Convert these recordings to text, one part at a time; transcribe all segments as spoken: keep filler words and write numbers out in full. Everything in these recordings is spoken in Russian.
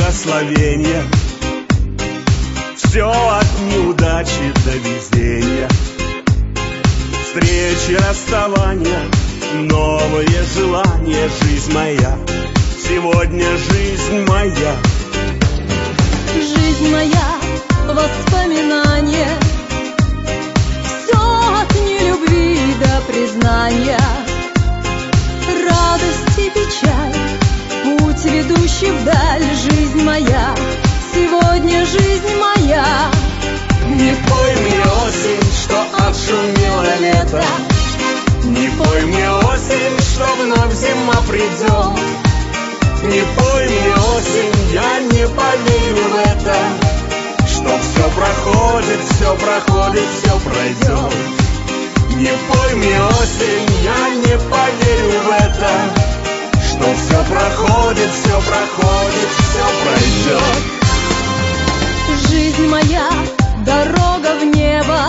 благословения, все от неудачи до везения. Встречи, расставания, новые желания. Жизнь моя, сегодня жизнь моя. Жизнь моя, воспоминания, все от нелюбви до признания. Радость и печаль, путь, ведущий вдаль. Жизнь моя, сегодня жизнь моя. Не пой мне, осень, что отшумело лето. Не пой мне, осень, что вновь зима придет. Не пой мне, осень, я не поверю в это, что все проходит, все проходит, все пройдет. Не пой мне, осень, я не поверю в это, что все проходит, все проходит, все пройдет. Жизнь моя, дорога в небо.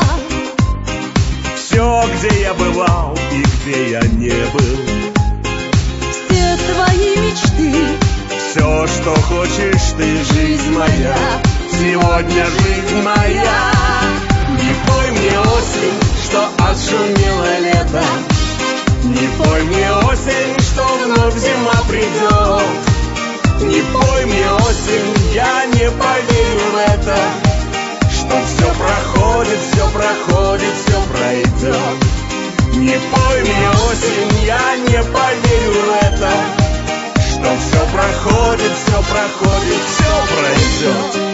Все, где я бывал и где я не был. Все твои мечты. Все, что хочешь ты, жизнь моя, сегодня жизнь моя. Не пой мне, осень, что отшумело лето. Не пой мне, осень, что вновь зима придет. Не пой мне, осень, я не поверю в это, что все проходит, все проходит, все пройдет. Не пой мне, осень, я не поверю в это, что все проходит, все проходит, все пройдет.